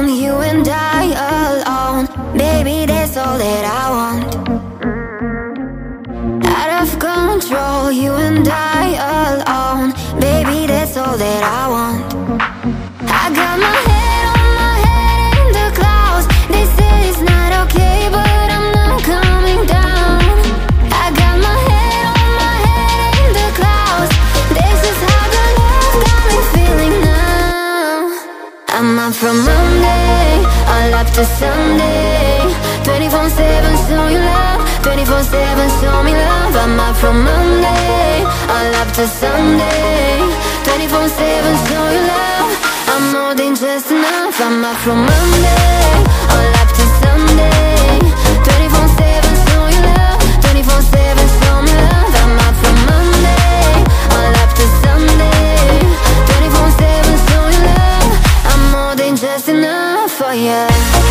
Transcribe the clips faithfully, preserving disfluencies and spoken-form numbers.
wrong, you and I alone. Baby, that's all that I want. Out of control, you and I alone. Baby, that's all that I want. I got my head on my head in the clouds. They say it's not okay, but I'm not coming down. I got my head on my head in the clouds. This is how the love got me feeling now. I'm up from Monday, all up to Sunday. Twenty-four seven, show you love. Twenty-four seven, show me love. I'm up from Monday, all up to Sunday. Twenty-four seven, show you love. I'm more than just enough. I'm up from Monday, all up to Sunday. Twenty-four seven, show you love. Twenty-four seven, show me love. I'm up from Monday, all up to Sunday. Twenty-four seven, show you love. I'm more than just enough for you.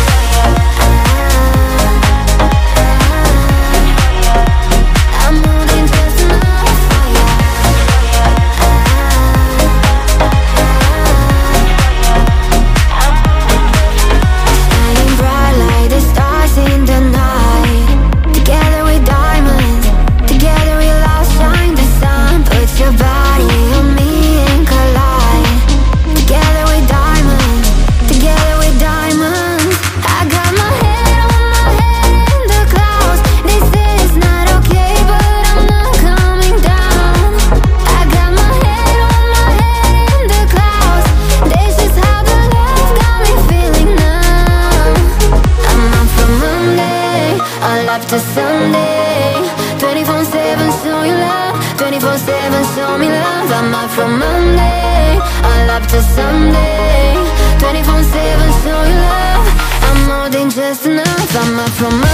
To Sunday, twenty-four seven, show you love. Twenty-four seven, show me love. I'm up from Monday, all up to Sunday. Twenty-four seven, show you love. I'm more than just enough. I'm up from Monday.